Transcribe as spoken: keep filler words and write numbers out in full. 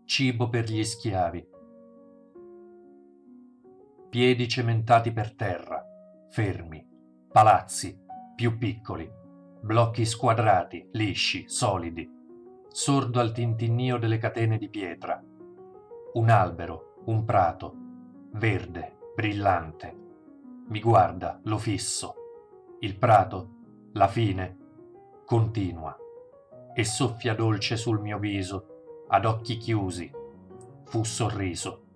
cibo per gli schiavi. Piedi cementati per terra, fermi, palazzi più piccoli, blocchi squadrati, lisci, solidi, sordo al tintinnio delle catene di pietra. Un albero, un prato, verde, brillante. Mi guarda, lo fisso. Il prato, la fine, continua e soffia dolce sul mio viso, ad occhi chiusi. Fu sorriso.